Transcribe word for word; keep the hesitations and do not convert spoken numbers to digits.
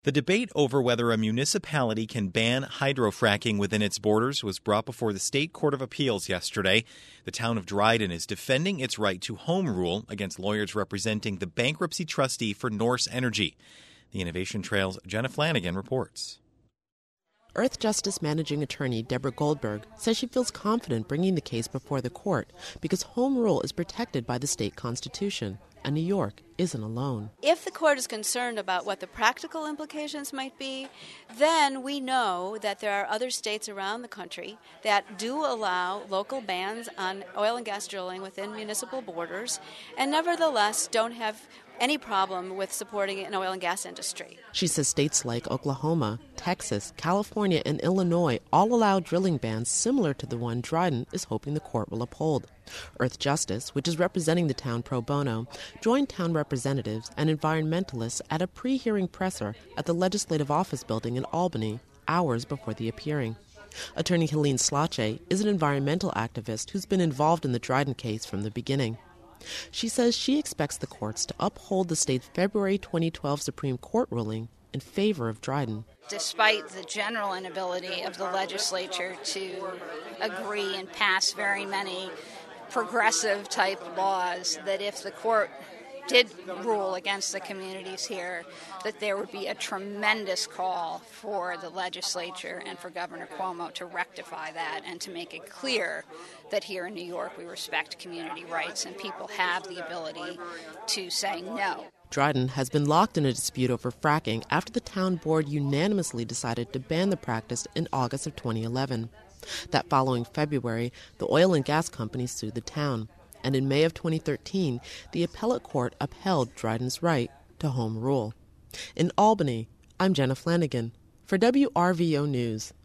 The debate over whether a municipality can ban hydrofracking within its borders was brought before the State Court of Appeals yesterday. The town of Dryden is defending its right to home rule against lawyers representing the bankruptcy trustee for Norse Energy. The Innovation Trail's Jenna Flanagan reports. Earth Justice Managing Attorney Deborah Goldberg says she feels confident bringing the case before the court because home rule is protected by the state constitution, and New York isn't alone. If the court is concerned about what the practical implications might be, then we know that there are other states around the country that do allow local bans on oil and gas drilling within municipal borders and nevertheless don't have any problem with supporting an oil and gas industry. She says states like Oklahoma, Texas, California, and Illinois all allow drilling bans similar to the one Dryden is hoping the court will uphold. Earth Justice, which is representing the town pro bono, joined town representatives and environmentalists at a pre-hearing presser at the Legislative Office Building in Albany, hours before the appearing. Attorney Helene Slache is an environmental activist who's been involved in the Dryden case from the beginning. She says she expects the courts to uphold the state's February twenty twelve Supreme Court ruling in favor of Dryden. Despite the general inability of the legislature to agree and pass very many progressive-type laws, that if the court did rule against the communities here, that there would be a tremendous call for the legislature and for Governor Cuomo to rectify that and to make it clear that here in New York we respect community rights and people have the ability to say no. Dryden has been locked in a dispute over fracking after the town board unanimously decided to ban the practice in August of twenty eleven. That following February, the oil and gas company sued the town. And in May of twenty thirteen, the appellate court upheld Dryden's right to home rule. In Albany, I'm Jenna Flanagan for W R V O News.